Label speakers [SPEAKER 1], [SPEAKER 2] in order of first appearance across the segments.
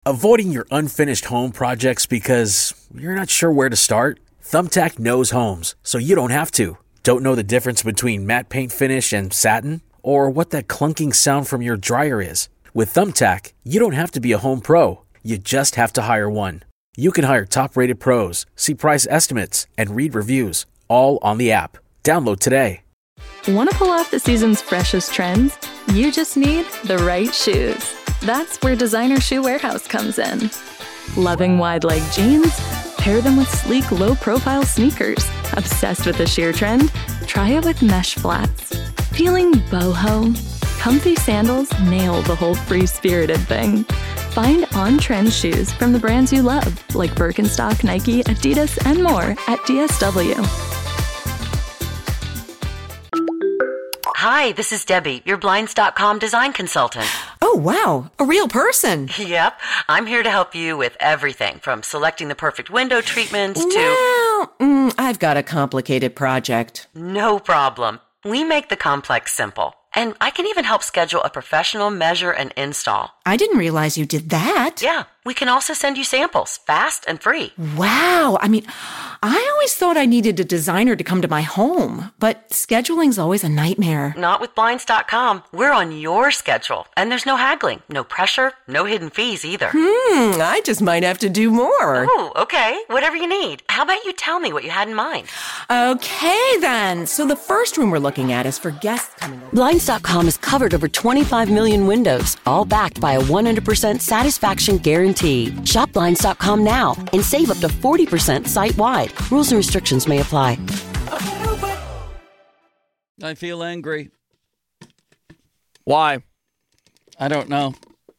[SPEAKER 1] Avoiding your unfinished home projects because you're not sure where to start? Thumbtack knows homes, so you don't have to. Don't know the difference between matte paint finish and satin? Or what that clunking sound from your dryer is? With Thumbtack, you don't have to be a home pro. You just have to hire one. You can hire top-rated pros, see price estimates, and read reviews, all on the app. Download today.
[SPEAKER 2] Want to pull off the season's freshest trends? You just need the right shoes. That's where Designer Shoe Warehouse comes in. Loving wide-leg jeans? Pair them with sleek, low-profile sneakers. Obsessed with the sheer trend? Try it with mesh flats. Feeling boho? Comfy sandals nail the whole free-spirited thing. Find on-trend shoes from the brands you love, like Birkenstock, Nike, Adidas, and more at DSW.
[SPEAKER 3] Hi, this is Debbie, your Blinds.com design consultant.
[SPEAKER 4] Oh, wow. A real person.
[SPEAKER 3] Yep. I'm here to help you with everything from selecting the perfect window treatments to...
[SPEAKER 4] Well, I've got a complicated project.
[SPEAKER 3] No problem. We make the complex simple. And I can even help schedule a professional measure and install.
[SPEAKER 4] I didn't realize you did that.
[SPEAKER 3] Yeah. We can also send you samples, fast and free.
[SPEAKER 4] Wow. I mean, I always thought I needed a designer to come to my home, but scheduling's always a nightmare.
[SPEAKER 3] Not with Blinds.com. We're on your schedule, and there's no haggling, no pressure, no hidden fees either.
[SPEAKER 4] I just might have to do more.
[SPEAKER 3] Oh, okay. Whatever you need. How about you tell me what you had in mind?
[SPEAKER 4] Okay, then. So the first room we're looking at is for guests coming over.
[SPEAKER 5] Blinds.com has covered over 25 million windows, all backed by a 100% satisfaction guarantee. Shop Blinds.com now and save up to 40% site-wide. Rules and restrictions may apply.
[SPEAKER 6] I feel angry.
[SPEAKER 7] Why?
[SPEAKER 6] I don't know.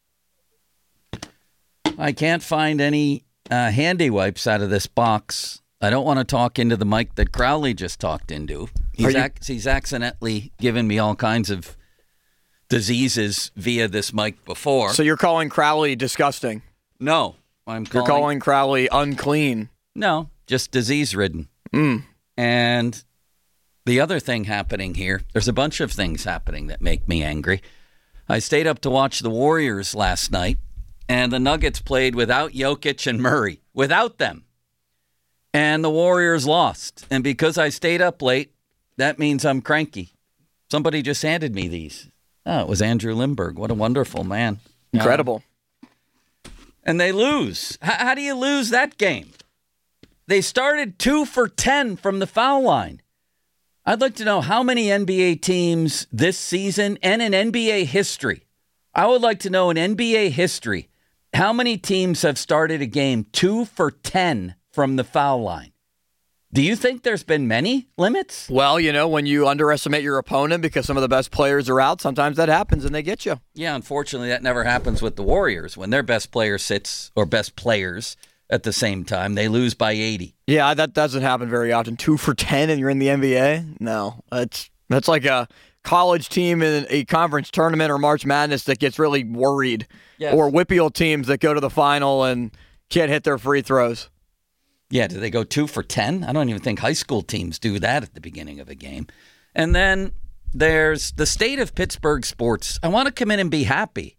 [SPEAKER 6] I can't find any handy wipes out of this box. I don't want to talk into the mic that Crowley just talked into. He's accidentally given me all kinds of diseases via this mic before.
[SPEAKER 7] So you're calling Crowley disgusting?
[SPEAKER 6] No.
[SPEAKER 7] You're calling Crowley unclean?
[SPEAKER 6] No, just disease-ridden. And the other thing happening here, there's a bunch of things happening that make me angry. I stayed up to watch the Warriors last night, and the Nuggets played without Jokic and Murray. Without them. And the Warriors lost. And because I stayed up late, that means I'm cranky. Somebody just handed me these. Oh, it was Andrew Lindbergh. What a wonderful man.
[SPEAKER 7] Incredible.
[SPEAKER 6] And they lose. How do you lose that game? They started 2 for 10 from the foul line. I'd like to know how many NBA teams this season and in NBA history. I would like to know in NBA history how many teams have started a game 2 for 10 from the foul line. Do you think there's been many limits?
[SPEAKER 7] Well, you know, when you underestimate your opponent because some of the best players are out, sometimes that happens and they get you.
[SPEAKER 6] Yeah, unfortunately, that never happens with the Warriors. When their best player sits, or best players at the same time, they lose by 80.
[SPEAKER 7] Yeah, that doesn't happen very often. 2 for 10 and you're in the NBA? No, that's like a college team in a conference tournament or March Madness that gets really worried. Yes. Or WPIAL teams that go to the final and can't hit their free throws.
[SPEAKER 6] Yeah, do they go 2 for 10? I don't even think high school teams do that at the beginning of a game. And then there's the state of Pittsburgh sports. I want to come in and be happy.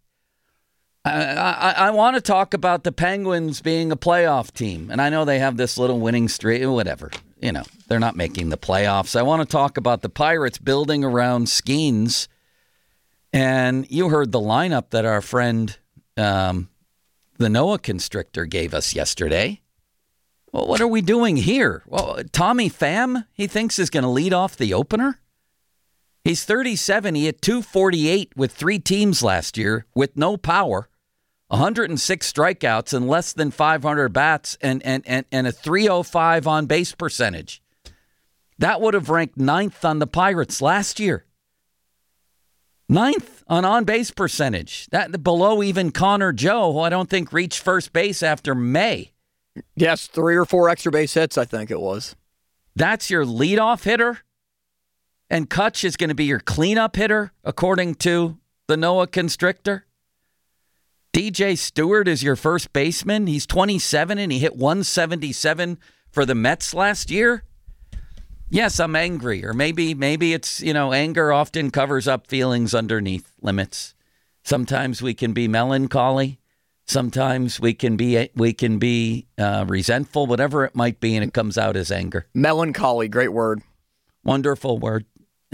[SPEAKER 6] I want to talk about the Penguins being a playoff team. And I know they have this little winning streak, whatever. You know, they're not making the playoffs. I want to talk about the Pirates building around Skeens. And you heard the lineup that our friend, the Noah Constrictor, gave us yesterday. Well, what are we doing here? Well, Tommy Pham, he thinks is going to lead off the opener? He's 37. He hit .248 with 3 teams last year with no power, 106 strikeouts and less than 500 bats and a .305 on base percentage. That would have ranked 9th on the Pirates last year. 9th on base percentage. That below even Connor Joe, who I don't think reached first base after May.
[SPEAKER 7] Yes, 3 or 4 extra base hits, I think it was.
[SPEAKER 6] That's your leadoff hitter? And Kutch is going to be your cleanup hitter, according to the Noah Constrictor? DJ Stewart is your first baseman. He's 27 and he hit .177 for the Mets last year. Yes, I'm angry. Or maybe it's, anger often covers up feelings underneath limits. Sometimes we can be melancholy. Sometimes we can be resentful, whatever it might be, and it comes out as anger.
[SPEAKER 7] Melancholy, great word.
[SPEAKER 6] Wonderful word.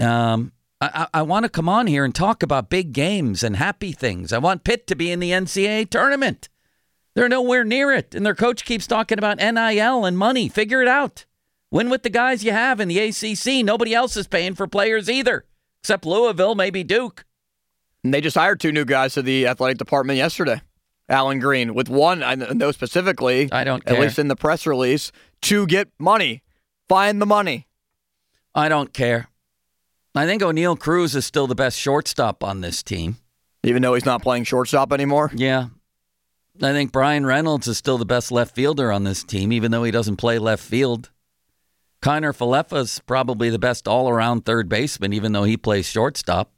[SPEAKER 6] I want to come on here and talk about big games and happy things. I want Pitt to be in the NCAA tournament. They're nowhere near it, and their coach keeps talking about NIL and money. Figure it out. Win with the guys you have in the ACC. Nobody else is paying for players either, except Louisville, maybe Duke.
[SPEAKER 7] And they just hired 2 new guys to the athletic department yesterday. Alan Green, with one, I know specifically,
[SPEAKER 6] I don't care.
[SPEAKER 7] At least in the press release, to get money. Find the money.
[SPEAKER 6] I don't care. I think O'Neal Cruz is still the best shortstop on this team.
[SPEAKER 7] Even though he's not playing shortstop anymore?
[SPEAKER 6] Yeah. I think Brian Reynolds is still the best left fielder on this team, even though he doesn't play left field. Kiner Falefa's probably the best all-around third baseman, even though he plays shortstop.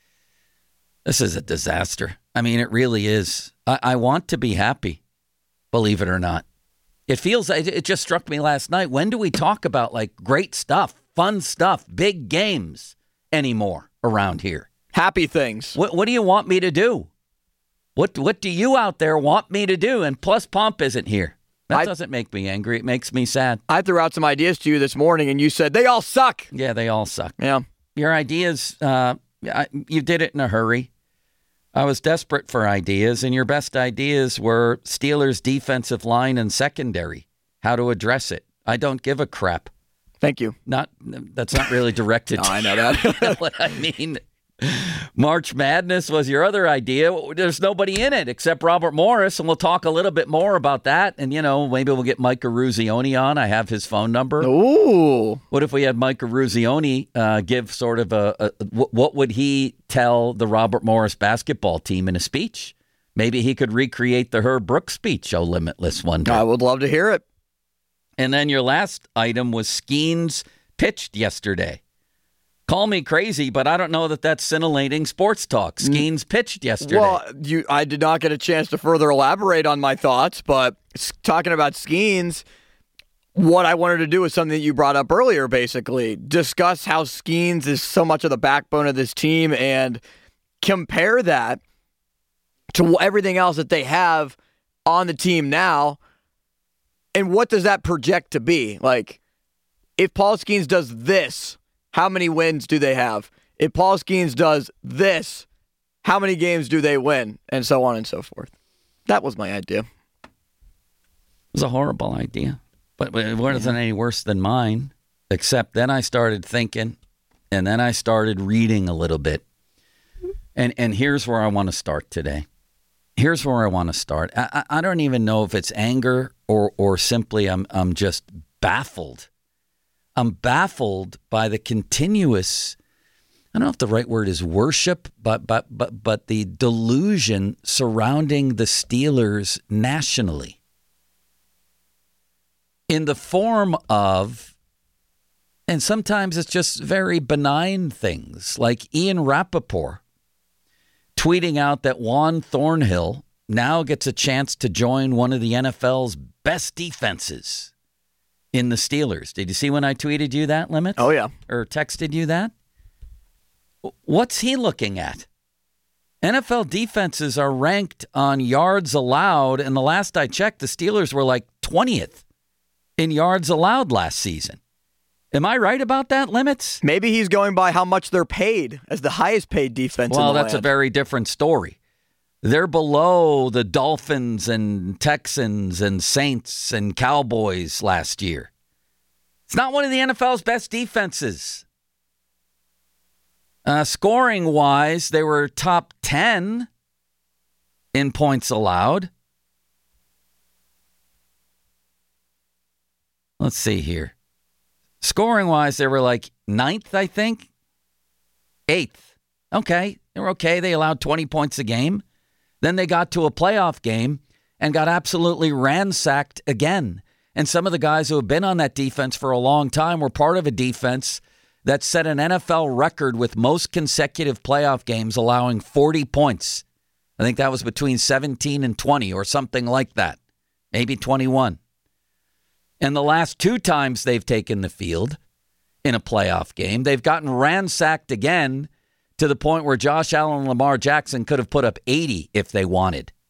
[SPEAKER 6] This is a disaster. I mean, it really is. I want to be happy, believe it or not. It just struck me last night. When do we talk about like great stuff, fun stuff, big games anymore around here?
[SPEAKER 7] Happy things.
[SPEAKER 6] What do you want me to do? What do you out there want me to do? And plus, Pomp isn't here. That doesn't make me angry. It makes me sad.
[SPEAKER 7] I threw out some ideas to you this morning, and you said, they all suck.
[SPEAKER 6] Yeah, they all suck.
[SPEAKER 7] Yeah.
[SPEAKER 6] Your ideas, you did it in a hurry. I was desperate for ideas, and your best ideas were Steelers' defensive line and secondary, how to address it. I don't give a crap.
[SPEAKER 7] Thank you.
[SPEAKER 6] That's not really directed
[SPEAKER 7] no, I know that.
[SPEAKER 6] What I mean. March Madness was your other idea. There's nobody in it except Robert Morris, and we'll talk a little bit more about that. And, maybe we'll get Mike Eruzione on. I have his phone number.
[SPEAKER 7] Ooh.
[SPEAKER 6] What if we had Mike Eruzione give sort of what would he tell the Robert Morris basketball team in a speech? Maybe he could recreate the Herb Brooks speech, Oh Limitless one day.
[SPEAKER 7] I would love to hear it.
[SPEAKER 6] And then your last item was Skeens pitched yesterday. Call me crazy, but I don't know that that's scintillating sports talk. Skeens pitched yesterday.
[SPEAKER 7] Well, I did not get a chance to further elaborate on my thoughts, but talking about Skeens, what I wanted to do is something that you brought up earlier, basically. Discuss how Skeens is so much of the backbone of this team and compare that to everything else that they have on the team now. And what does that project to be? Like, if Paul Skeens does this, how many wins do they have? If Paul Skeens does this, how many games do they win? And so on and so forth. That was my idea.
[SPEAKER 6] It was a horrible idea, but it wasn't any worse than mine, except then I started thinking, and then I started reading a little bit. And here's where I want to start today. Here's where I want to start. I don't even know if it's anger or simply I'm just baffled. I'm baffled by the continuous, I don't know if the right word is worship, but the delusion surrounding the Steelers nationally in the form of, and sometimes it's just very benign things, like Ian Rappaport tweeting out that Juan Thornhill now gets a chance to join one of the NFL's best defenses in the Steelers. Did you see when I tweeted you that, Limits?
[SPEAKER 7] Oh, yeah.
[SPEAKER 6] Or texted you that? What's he looking at? NFL defenses are ranked on yards allowed, and the last I checked, the Steelers were like 20th in yards allowed last season. Am I right about that, Limits?
[SPEAKER 7] Maybe he's going by how much they're paid as the highest paid defense in the
[SPEAKER 6] Well, that's
[SPEAKER 7] land.
[SPEAKER 6] a very different story. They're below the Dolphins and Texans and Saints and Cowboys last year. It's not one of the NFL's best defenses. Scoring-wise, they were top 10 in points allowed. Let's see here. Scoring-wise, they were like 9th, I think. 8th. Okay, they were okay. They allowed 20 points a game. Then they got to a playoff game and got absolutely ransacked again. And some of the guys who have been on that defense for a long time were part of a defense that set an NFL record with most consecutive playoff games allowing 40 points. I think that was between 17 and 20 or something like that. Maybe 21. And the last 2 times they've taken the field in a playoff game, they've gotten ransacked again to the point where Josh Allen and Lamar Jackson could have put up 80 if they wanted.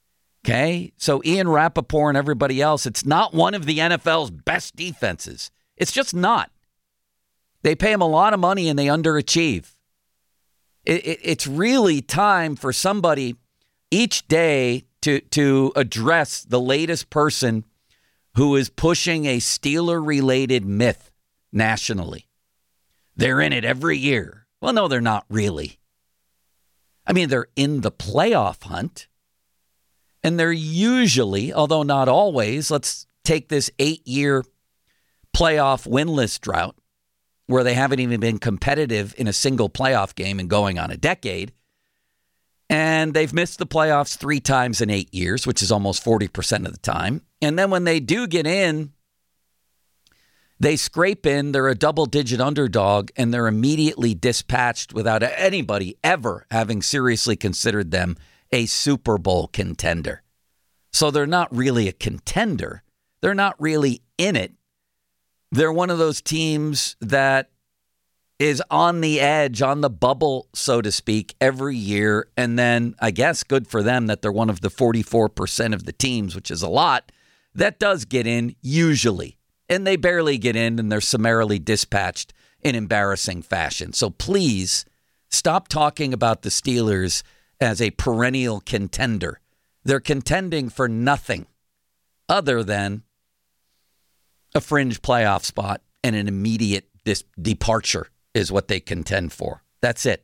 [SPEAKER 6] Okay? So Ian Rappaport and everybody else, it's not one of the NFL's best defenses. It's just not. They pay him a lot of money and they underachieve. It's really time for somebody each day to address the latest person who is pushing a Steeler-related myth nationally. They're in it every year. Well, no, they're not really. I mean, they're in the playoff hunt, and they're usually, although not always, let's take this 8-year playoff winless drought where they haven't even been competitive in a single playoff game and going on a decade. And they've missed the playoffs 3 times in 8 years, which is almost 40% of the time. And then when they do get in, they scrape in, they're a double-digit underdog, and they're immediately dispatched without anybody ever having seriously considered them a Super Bowl contender. So they're not really a contender. They're not really in it. They're one of those teams that is on the edge, on the bubble, so to speak, every year. And then I guess good for them that they're one of the 44% of the teams, which is a lot, that does get in usually. And they barely get in, and they're summarily dispatched in embarrassing fashion. So please stop talking about the Steelers as a perennial contender. They're contending for nothing other than a fringe playoff spot and an immediate departure is what they contend for. That's it.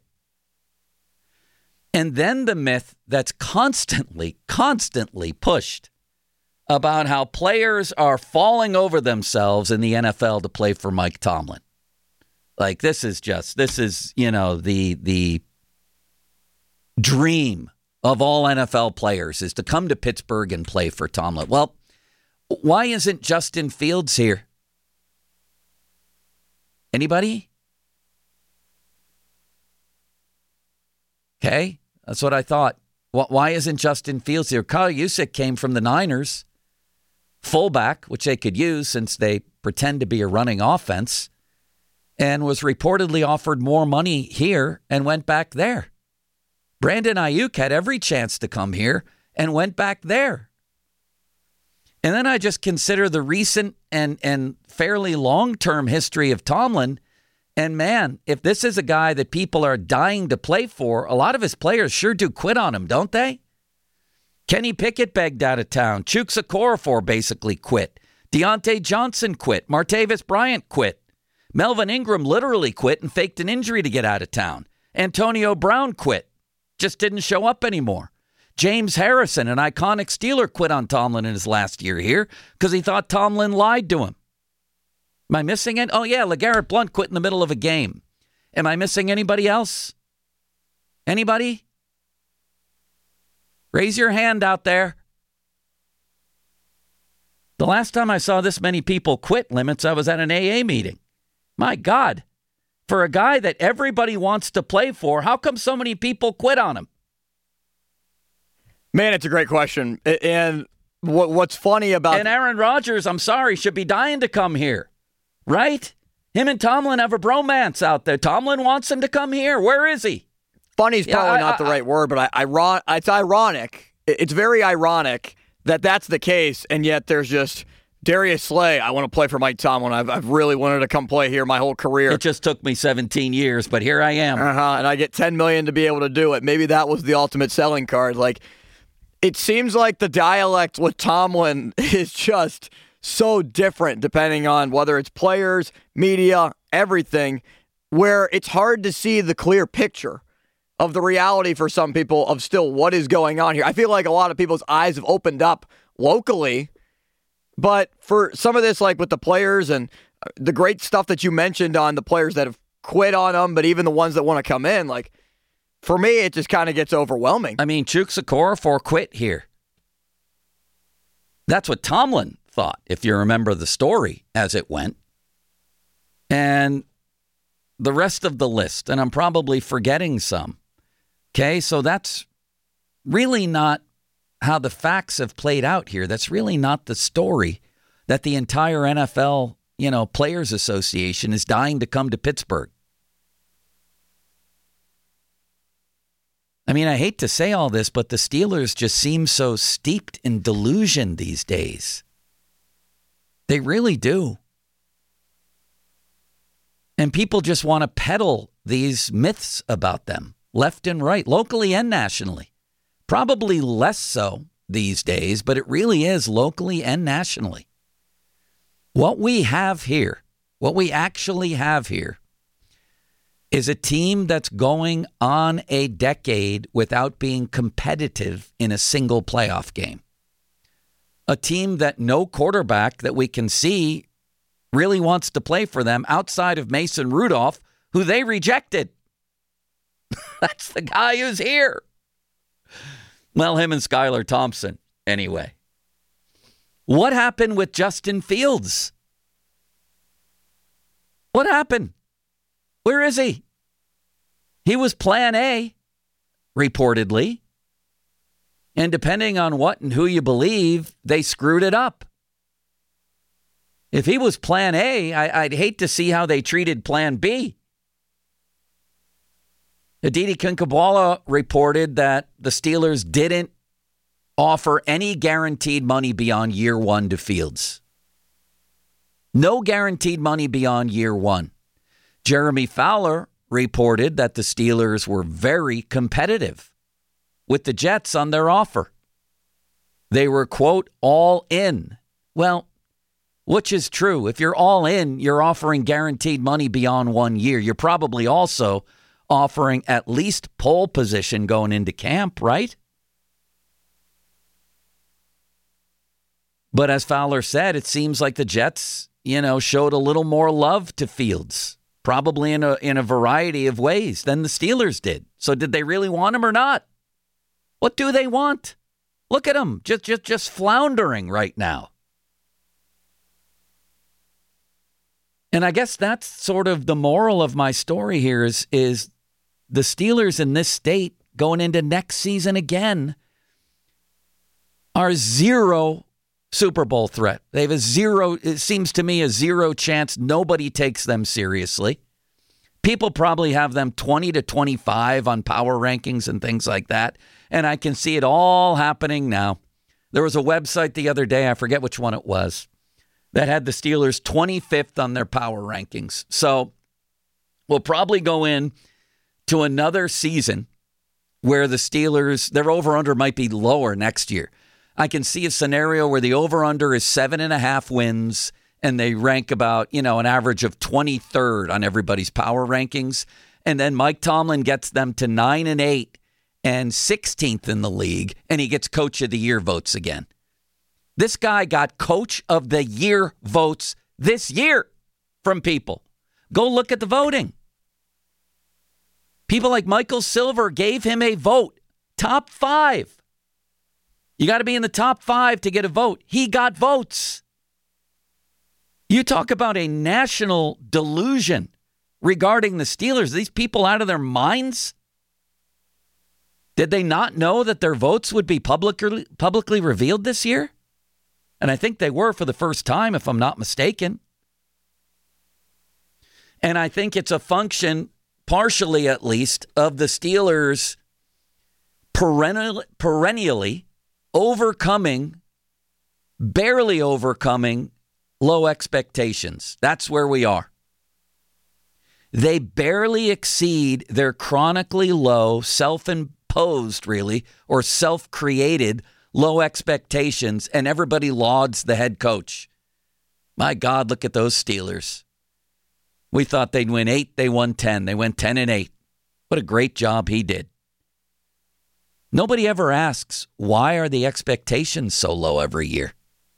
[SPEAKER 6] And then the myth that's constantly pushed about how players are falling over themselves in the NFL to play for Mike Tomlin. Like this is, the dream of all NFL players is to come to Pittsburgh and play for Tomlin. Well, why isn't Justin Fields here? Anybody? Okay, that's what I thought. Why isn't Justin Fields here? Kyle Juszczyk came from the Niners, fullback, which they could use since they pretend to be a running offense, and was reportedly offered more money here and went back there. Brandon Ayuk had every chance to come here and went back there. And then I just consider the recent and fairly long-term history of Tomlin. And man, if this is a guy that people are dying to play for, a lot of his players sure do quit on him, don't they? Kenny Pickett begged out of town. Chuks Okorafor basically quit. Deontay Johnson quit. Martavis Bryant quit. Melvin Ingram literally quit and faked an injury to get out of town. Antonio Brown quit. Just didn't show up anymore. James Harrison, an iconic Steeler, quit on Tomlin in his last year here because he thought Tomlin lied to him. Am I missing it? Oh, yeah, LeGarrette Blount quit in the middle of a game. Am I missing anybody else? Anybody? Raise your hand out there. The last time I saw this many people quit limits, I was at an AA meeting. My God, for a guy that everybody wants to play for, how come so many people quit on him?
[SPEAKER 7] Man, it's a great question. And what's funny about...
[SPEAKER 6] And Aaron Rodgers, I'm sorry, should be dying to come here. Right? Him and Tomlin have a bromance out there. Tomlin wants him to come here. Where is he?
[SPEAKER 7] Funny is probably not the right word, but it's ironic. It's very ironic that that's the case, and yet there's just... Darius Slay, I want to play for Mike Tomlin. I've really wanted to come play here my whole career.
[SPEAKER 6] It just took me 17 years, but here I am.
[SPEAKER 7] And I get $10 million to be able to do it. Maybe that was the ultimate selling card. Like, it seems like the dialect with Tomlin is just so different depending on whether it's players, media, everything, where it's hard to see the clear picture of the reality for some people of still what is going on here. I feel like a lot of people's eyes have opened up locally. But for some of this, like with the players and the great stuff that you mentioned on the players that have quit on them, but even the ones that want to come in, like, for me, it just kind of gets overwhelming.
[SPEAKER 6] I mean, Chuks Okorafor quit here. That's what Tomlin thought, if you remember the story as it went. And the rest of the list, and I'm probably forgetting some. Okay, so that's really not how the facts have played out here. That's really not the story that the entire NFL, Players Association is dying to come to Pittsburgh. I mean, I hate to say all this, but the Steelers just seem so steeped in delusion these days. They really do. And people just want to peddle these myths about them, left and right, locally and nationally. Probably less so these days, but it really is locally and nationally. What we have here, what we actually have here, is a team that's going on a decade without being competitive in a single playoff game. A team that no quarterback that we can see really wants to play for them outside of Mason Rudolph, who they rejected. That's the guy who's here. Well, him and Skylar Thompson, anyway. What happened with Justin Fields? What happened? Where is he? He was plan A, reportedly. And depending on what and who you believe, they screwed it up. If he was plan A, I'd hate to see how they treated plan B. Aditi Kinkhabwala reported that the Steelers didn't offer any guaranteed money beyond year one to Fields. No guaranteed money beyond year one. Jeremy Fowler reported that the Steelers were very competitive with the Jets on their offer. They were, quote, all in. Well, which is true. If you're all in, you're offering guaranteed money beyond 1 year. You're probably also offering at least pole position going into camp, right? But as Fowler said, it seems like the Jets, showed a little more love to Fields, probably in a variety of ways than the Steelers did. So did they really want him or not? What do they want? Look at him, just floundering right now. And I guess that's sort of the moral of my story here is the Steelers in this state going into next season again are zero Super Bowl threat. They have it seems to me, a zero chance. Nobody takes them seriously. People probably have them 20 to 25 on power rankings and things like that. And I can see it all happening now. There was a website the other day, I forget which one it was, that had the Steelers 25th on their power rankings. So we'll probably go in to another season where the Steelers, their over-under might be lower next year. I can see a scenario where the over-under is 7.5 wins and they rank about, an average of 23rd on everybody's power rankings. And then Mike Tomlin gets them to 9-8 and 16th in the league, and he gets Coach of the Year votes again. This guy got Coach of the Year votes this year from people. Go look at the voting. People like Michael Silver gave him a vote. Top 5. You got to be in the top 5 to get a vote. He got votes. You talk about a national delusion regarding the Steelers. Are these people out of their minds? Did they not know that their votes would be publicly revealed this year? And I think they were for the first time, if I'm not mistaken. And I think it's a function, partially at least, of the Steelers perennially barely overcoming low expectations. That's where we are. They barely exceed their chronically low, self-imposed, really, or self-created low expectations, and everybody lauds the head coach. My God, look at those Steelers. We thought they'd win 8, they won 10. They went 10-8. What a great job he did. Nobody ever asks, why are the expectations so low every year?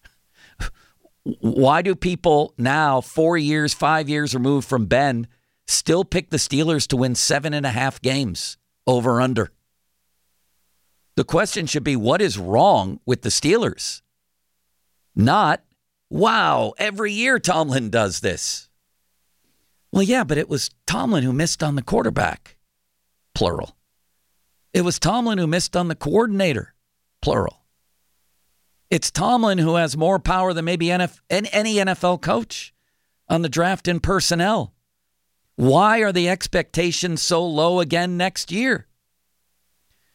[SPEAKER 6] Why do people now, 4 years, 5 years removed from Ben, still pick the Steelers to win 7.5 games over under? The question should be, what is wrong with the Steelers? Not, wow, every year Tomlin does this. Well, yeah, but it was Tomlin who missed on the quarterback, plural. It was Tomlin who missed on the coordinator, plural. It's Tomlin who has more power than maybe any NFL coach on the draft and personnel. Why are the expectations so low again next year?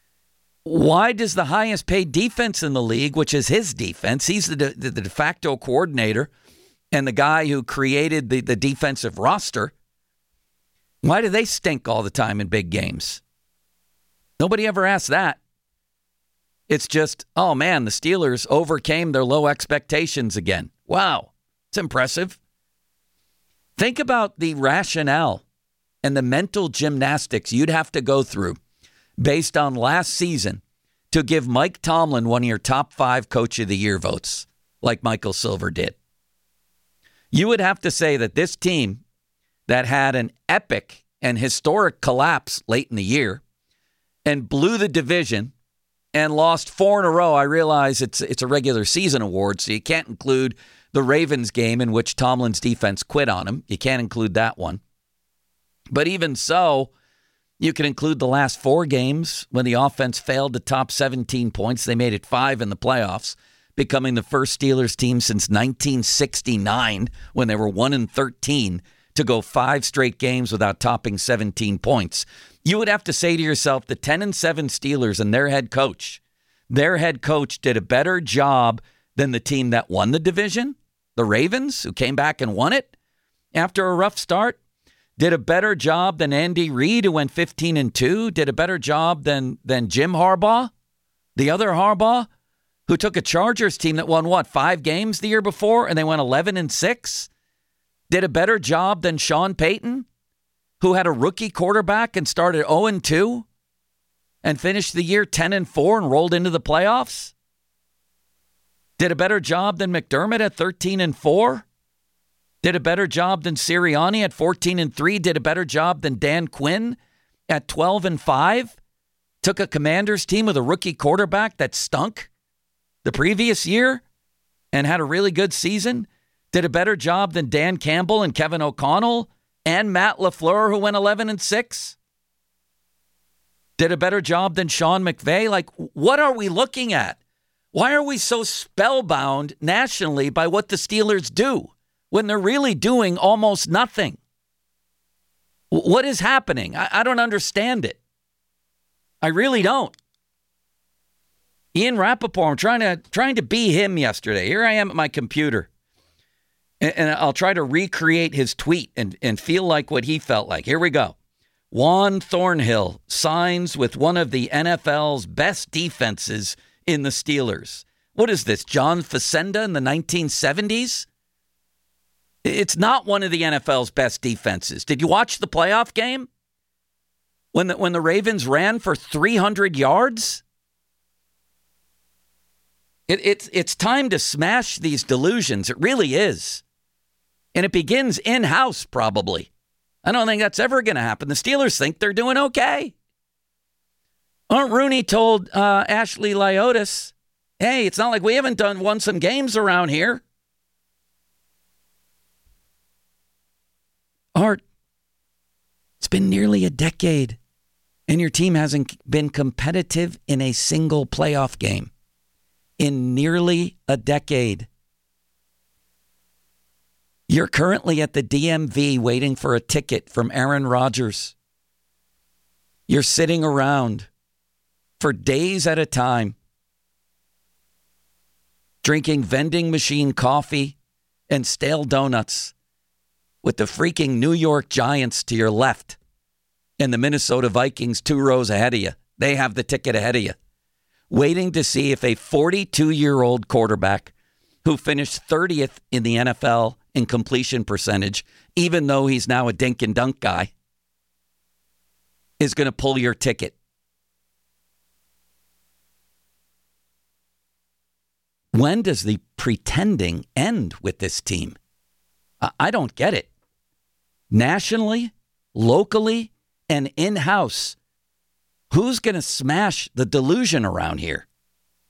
[SPEAKER 6] Why does the highest paid defense in the league, which is his defense, he's the de facto coordinator and the guy who created the defensive roster, why do they stink all the time in big games? Nobody ever asked that. It's just, oh man, the Steelers overcame their low expectations again. Wow, it's impressive. Think about the rationale and the mental gymnastics you'd have to go through based on last season to give Mike Tomlin one of your top 5 Coach of the Year votes, like Michael Silver did. You would have to say that this team that had an epic and historic collapse late in the year and blew the division and lost 4 in a row. I realize it's a regular season award, so you can't include the Ravens game in which Tomlin's defense quit on him. You can't include that one. But even so, you can include the last 4 games when the offense failed to top 17 points. They made it 5 in the playoffs, becoming the first Steelers team since 1969 when they were 1-13 to go 5 straight games without topping 17 points. You would have to say to yourself, the 10-7 Steelers and their head coach did a better job than the team that won the division, the Ravens, who came back and won it after a rough start, did a better job than Andy Reid, who went 15-2, did a better job than Jim Harbaugh, the other Harbaugh, who took a Chargers team that won, 5 games the year before, and they went 11-6, did a better job than Sean Payton, who had a rookie quarterback and started 0-2 and finished the year 10-4 and rolled into the playoffs? Did a better job than McDermott at 13-4? Did a better job than Sirianni at 14-3? Did a better job than Dan Quinn at 12-5? Took a Commanders team with a rookie quarterback that stunk the previous year and had a really good season? Did a better job than Dan Campbell and Kevin O'Connell and Matt LaFleur, who went 11-6? Did a better job than Sean McVay? Like, what are we looking at? Why are we so spellbound nationally by what the Steelers do when they're really doing almost nothing? What is happening? I don't understand it. I really don't. Ian Rappaport, I'm trying to be him yesterday. Here I am at my computer. And I'll try to recreate his tweet and feel like what he felt like. Here we go. Juan Thornhill signs with one of the NFL's best defenses in the Steelers. What is this, John Facenda in the 1970s? It's not one of the NFL's best defenses. Did you watch the playoff game? When the Ravens ran for 300 yards? It's time to smash these delusions. It really is. And it begins in-house, probably. I don't think that's ever going to happen. The Steelers think they're doing okay. Art Rooney told Ashley Liotis, hey, it's not like we haven't won some games around here. Art, it's been nearly a decade, and your team hasn't been competitive in a single playoff game. In nearly a decade. You're currently at the DMV waiting for a ticket from Aaron Rodgers. You're sitting around for days at a time, drinking vending machine coffee and stale donuts with the freaking New York Giants to your left and the Minnesota Vikings 2 rows ahead of you. They have the ticket ahead of you. Waiting to see if a 42-year-old quarterback who finished 30th in the NFL in completion percentage, even though he's now a dink and dunk guy, is going to pull your ticket. When does the pretending end with this team? I don't get it. Nationally, locally, and in-house, who's going to smash the delusion around here?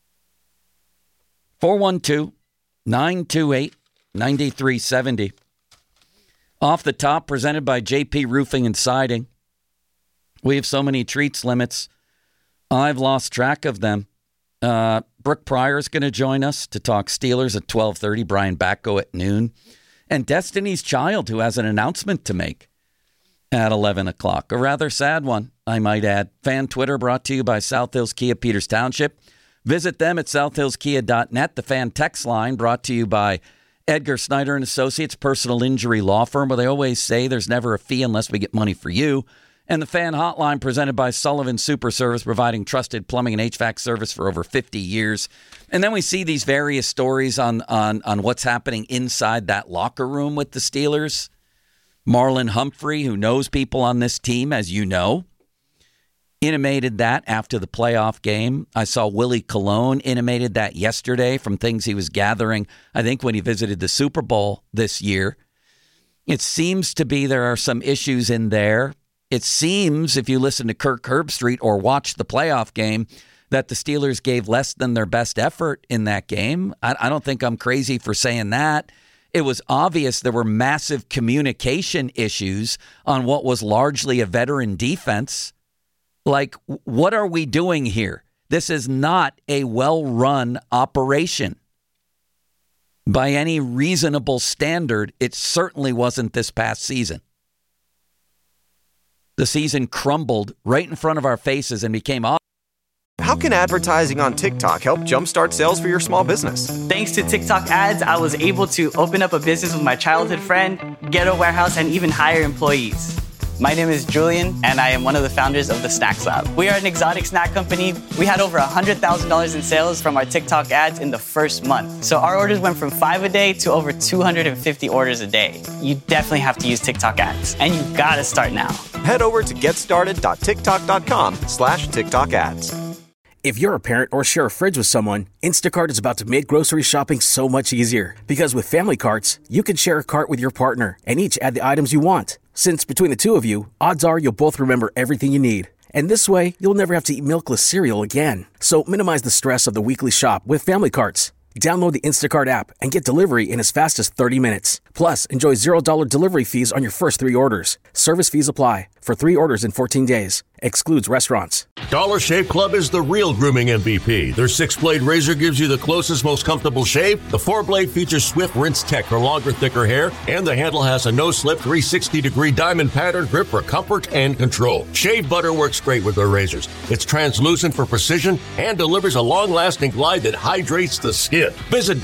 [SPEAKER 6] 412-928-9370. Off the top, presented by JP Roofing and Siding. We have so many treats limits, I've lost track of them. Brooke Pryor is going to join us to talk Steelers at 12:30. Brian Batko at noon. And Destiny's Child, who has an announcement to make. at 11 o'clock. A rather sad one, I might add. Fan Twitter brought to you by South Hills Kia Peters Township. Visit them at southhillskia.net. The fan text line brought to you by Edgar Snyder and Associates, personal injury law firm, where they always say there's never a fee unless we get money for you. And the fan hotline presented by Sullivan Super Service, providing trusted plumbing and HVAC service for over 50 years. And then we see these various stories on what's happening inside that locker room with the Steelers. Marlon Humphrey, who knows people on this team, as you know, intimated that after the playoff game. I saw Willie Colon intimated that yesterday from things he was gathering, I think, when he visited the Super Bowl this year. It seems to be there are some issues in there. It seems, if you listen to Kirk Herbstreit or watch the playoff game, that the Steelers gave less than their best effort in that game. I don't think I'm crazy for saying that. It was obvious there were massive communication issues on what was largely a veteran defense. Like, what are we doing here? This is not a well-run operation. By any reasonable standard, it certainly wasn't this past season. The season crumbled right in front of our faces and became obvious.
[SPEAKER 8] How can advertising on TikTok help jumpstart sales for your small business?
[SPEAKER 9] Thanks to TikTok ads, I was able to open up a business with my childhood friend, get a warehouse, and even hire employees. My name is Julian, and I am one of the founders of the Snacks Lab. We are an exotic snack company. We had over $100,000 in sales from our TikTok ads in the first month. So our orders went from 5 a day to over 250 orders a day. You definitely have to use TikTok ads, and you gotta start now.
[SPEAKER 8] Head over to getstarted.tiktok.com/TikTok ads.
[SPEAKER 1] If you're a parent or share a fridge with someone, Instacart is about to make grocery shopping so much easier. Because with family carts, you can share a cart with your partner and each add the items you want. Since between the two of you, odds are you'll both remember everything you need. And this way, you'll never have to eat milkless cereal again. So minimize the stress of the weekly shop with family carts. Download the Instacart app and get delivery in as fast as 30 minutes. Plus, enjoy $0 delivery fees on your first 3 orders. Service fees apply. For 3 orders in 14 days. Excludes restaurants.
[SPEAKER 10] Dollar Shave Club is the real grooming MVP. Their 6-blade razor gives you the closest, most comfortable shave. The 4-blade features Swift Rinse Tech for longer, thicker hair. And the handle has a no-slip 360-degree diamond pattern grip for comfort and control. Shave butter works great with their razors. It's translucent for precision and delivers a long-lasting glide that hydrates the skin. Visit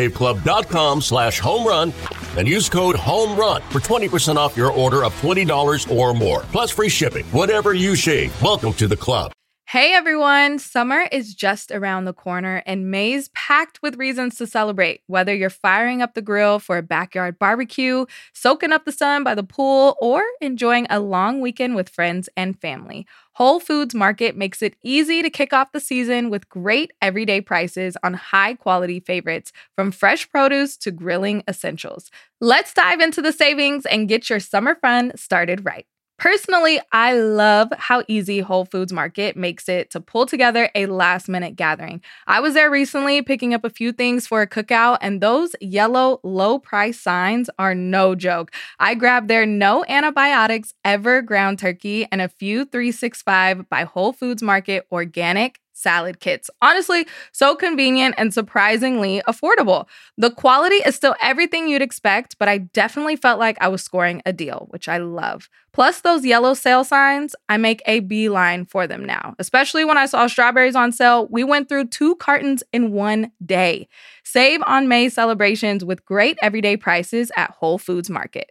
[SPEAKER 10] dollarshaveclub.com/homerun and use code HOMERUN for 20% off your order of $20 or more. Plus free shipping. Whatever you shave. Welcome to the club.
[SPEAKER 11] Hey everyone, summer is just around the corner and May's packed with reasons to celebrate. Whether you're firing up the grill for a backyard barbecue, soaking up the sun by the pool, or enjoying a long weekend with friends and family, Whole Foods Market makes it easy to kick off the season with great everyday prices on high-quality favorites, from fresh produce to grilling essentials. Let's dive into the savings and get your summer fun started right. Personally, I love how easy Whole Foods Market makes it to pull together a last-minute gathering. I was there recently picking up a few things for a cookout, and those yellow low-price signs are no joke. I grabbed their no antibiotics ever ground turkey and a few 365 by Whole Foods Market organic salad kits. Honestly, so convenient and surprisingly affordable. The quality is still everything you'd expect, but I definitely felt like I was scoring a deal, which I love. Plus those yellow sale signs, I make a beeline for them now. Especially when I saw strawberries on sale, we went through 2 cartons in one day. Save on May celebrations with great everyday prices at Whole Foods Market.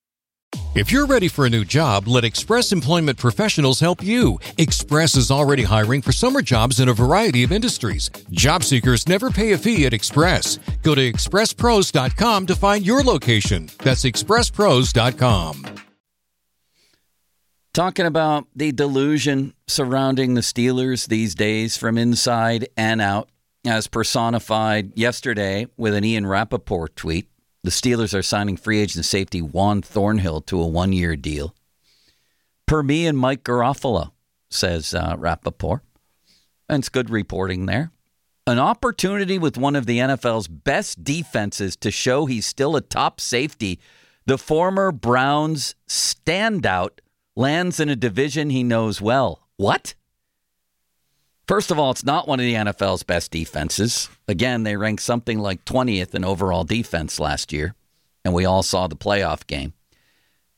[SPEAKER 12] If you're ready for a new job, let Express Employment Professionals help you. Express is already hiring for summer jobs in a variety of industries. Job seekers never pay a fee at Express. Go to expresspros.com to find your location. That's expresspros.com.
[SPEAKER 6] Talking about the delusion surrounding the Steelers these days from inside and out, as personified yesterday with an Ian Rappaport tweet. The Steelers are signing free agent safety Juan Thornhill to a 1-year deal. Per me and Mike Garofalo, says Rappaport. And it's good reporting there. An opportunity with one of the NFL's best defenses to show he's still a top safety. The former Browns standout lands in a division he knows well. What? First of all, it's not one of the NFL's best defenses. Again, they ranked something like 20th in overall defense last year, and we all saw the playoff game.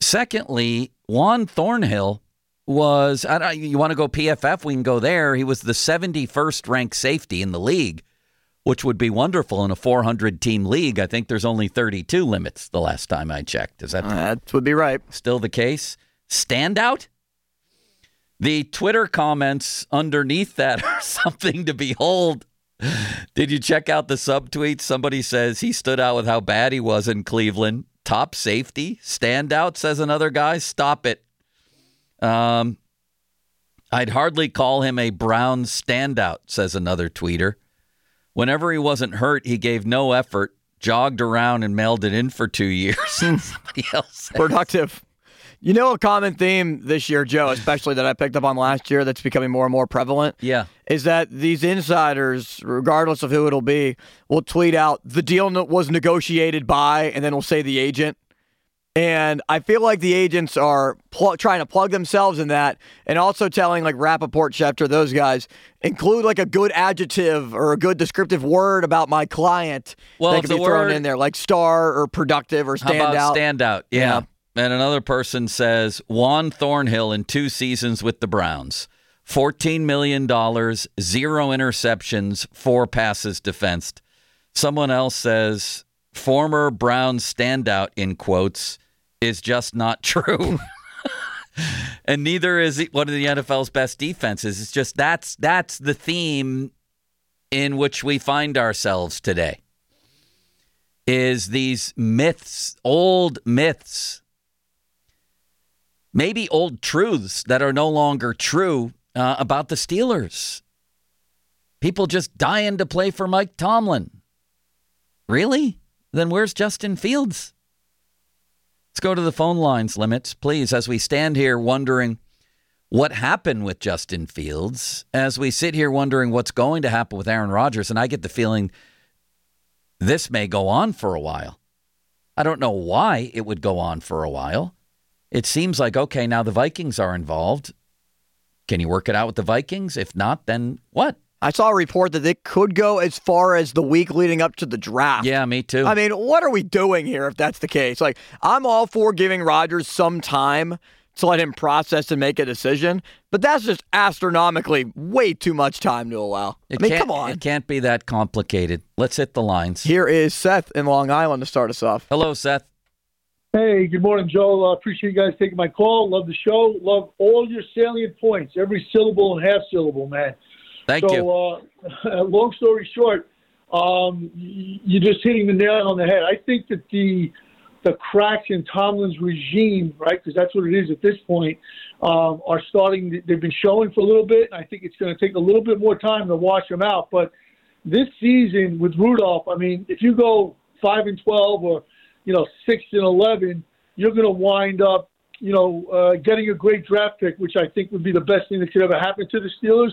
[SPEAKER 6] Secondly, Juan Thornhill was, you want to go PFF, we can go there. He was the 71st ranked safety in the league, which would be wonderful in a 400-team league. I think there's only 32 limits the last time I checked. Is
[SPEAKER 7] that would be right?
[SPEAKER 6] Still the case? Standout? The Twitter comments underneath that are something to behold. Did you check out the subtweet? Somebody says he stood out with how bad he was in Cleveland. Top safety? Standout, says another guy. Stop it. I'd hardly call him a Browns standout, says another tweeter. Whenever he wasn't hurt, he gave no effort, jogged around and mailed it in for 2 years. Somebody else says.
[SPEAKER 7] Productive. You know, a common theme this year, Joe, especially that I picked up on last year that's becoming more and more prevalent, is that these insiders, regardless of who it'll be, will tweet out the deal was negotiated by, and then will say the agent. And I feel like the agents are trying to plug themselves in that, and also telling like Rappaport, Schefter, those guys, include like a good adjective or a good descriptive word about my client that could be thrown in there, like star or productive or standout.
[SPEAKER 6] How about standout? Yeah. And another person says, Juan Thornhill in 2 seasons with the Browns, $14 million, 0 interceptions, 4 passes defensed. Someone else says, former Browns standout, in quotes, is just not true. And neither is one of the NFL's best defenses. It's just that's the theme in which we find ourselves today, is these myths, old myths, maybe old truths that are no longer true about the Steelers. People just dying to play for Mike Tomlin. Really? Then where's Justin Fields? Let's go to the phone lines, Limits, please, as we stand here wondering what happened with Justin Fields, as we sit here wondering what's going to happen with Aaron Rodgers, and I get the feeling this may go on for a while. I don't know why it would go on for a while. It seems like, okay, now the Vikings are involved. Can you work it out with the Vikings? If not, then what?
[SPEAKER 7] I saw a report that it could go as far as the week leading up to the draft.
[SPEAKER 6] Yeah, me too.
[SPEAKER 7] I mean, what are we doing here if that's the case? Like, I'm all for giving Rodgers some time to let him process and make a decision, but that's just astronomically way too much time to allow. Come on.
[SPEAKER 6] It can't be that complicated. Let's hit the lines.
[SPEAKER 7] Here is Seth in Long Island to start us off.
[SPEAKER 6] Hello, Seth.
[SPEAKER 13] Hey, good morning, Joe. Appreciate you guys taking my call. Love the show. Love all your salient points, every syllable and half syllable, man.
[SPEAKER 6] Thank you.
[SPEAKER 13] Long story short, you're just hitting the nail on the head. I think that the cracks in Tomlin's regime, right, because that's what it is at this point, are starting. They've been showing for a little bit. I think it's going to take a little bit more time to wash them out. But this season with Rudolph, I mean, if you go 5-12 or 6-11, you're going to wind up, getting a great draft pick, which I think would be the best thing that could ever happen to the Steelers.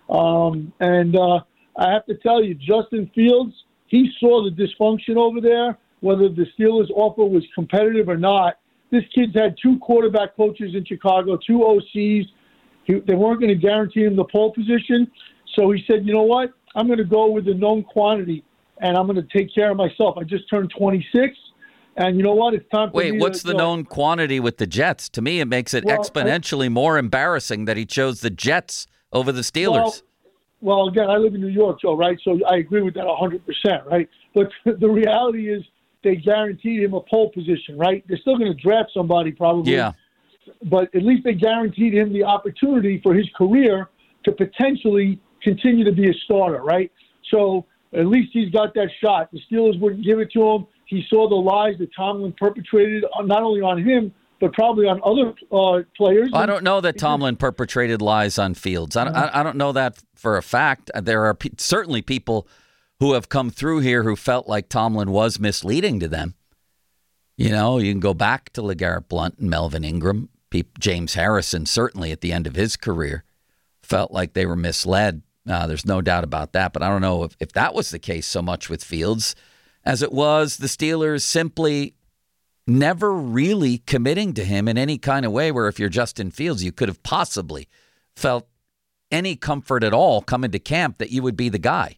[SPEAKER 13] I have to tell you, Justin Fields, he saw the dysfunction over there, whether the Steelers' offer was competitive or not. This kid's had 2 quarterback coaches in Chicago, 2 OCs. They weren't going to guarantee him the pole position. So he said, you know what? I'm going to go with the known quantity, and I'm going to take care of myself. I just turned 26. And you know what? It's time for me
[SPEAKER 6] what's the known quantity with the Jets? To me, it makes it exponentially more embarrassing that he chose the Jets over the Steelers.
[SPEAKER 13] Well, again, I live in New York, Joe, right? So I agree with that 100%, right? But the reality is they guaranteed him a pole position, right? They're still going to draft somebody probably.
[SPEAKER 6] Yeah.
[SPEAKER 13] But at least they guaranteed him the opportunity for his career to potentially continue to be a starter, right? So at least he's got that shot. The Steelers wouldn't give it to him. He saw the lies that Tomlin perpetrated not only on him, but probably on other players.
[SPEAKER 6] I don't know that Tomlin perpetrated lies on Fields. I don't know that for a fact. There are certainly people who have come through here who felt like Tomlin was misleading to them. You can go back to LeGarrette Blount and Melvin Ingram. James Harrison, certainly at the end of his career, felt like they were misled. There's no doubt about that. But I don't know if that was the case so much with Fields as it was the Steelers simply never really committing to him in any kind of way where if you're Justin Fields, you could have possibly felt any comfort at all coming to camp that you would be the guy.